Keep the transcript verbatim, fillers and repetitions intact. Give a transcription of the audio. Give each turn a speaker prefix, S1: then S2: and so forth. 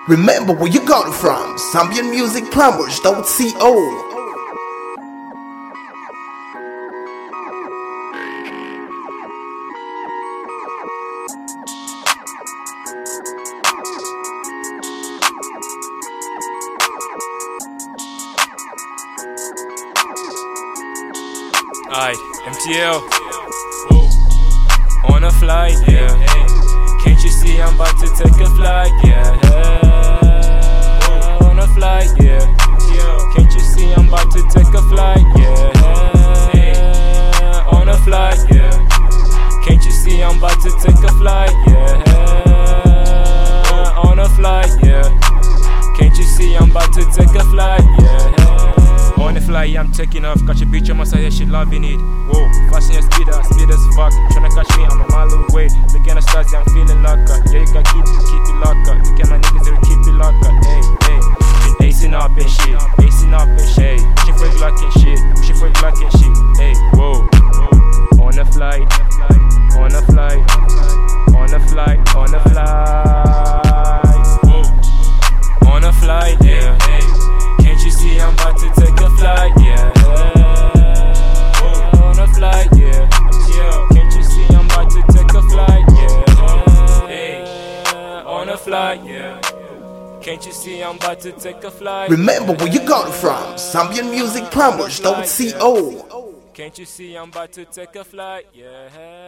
S1: Remember where you got it from. Zambian Music Plumbers dot co.
S2: Alright, M T L on a flight, yeah. Can't you see I'm about to take a flight, yeah. On a flight, yeah. Can't you see I'm about to take a flight, yeah. On a flight, yeah. Can't you see I'm about to take a flight, yeah. On a flight, yeah. Can't you see I'm about to take a flight, yeah. On the fly, I'm taking off. Catch a bitch on my side, yeah, she loving it. Whoa, fasten your speeder, speed as fuck. Tryna catch me, I'm a mile away. Look at the stars, yeah, I'm feeling locked up. Yeah, you can keep it, keep it locked up. Look at my niggas, they keep it locked up. Hey, hey, been acing up and shit, acing up and shit. Wishing for a Glock and shit, wishing for a Glock and shit. Hey, whoa, on the flight, on the flight, on the flight, on the flight, whoa, on the flight, yeah. Can't you see I'm about to take a flight, yeah. On a flight, yeah. Can't you see I'm about to take a flight, yeah. On a flight, yeah. Can't you see I'm about to take a flight?
S1: Remember where you got it from. Zambian Music Plumbers dot co.
S2: Can't you see I'm about to take a flight, yeah.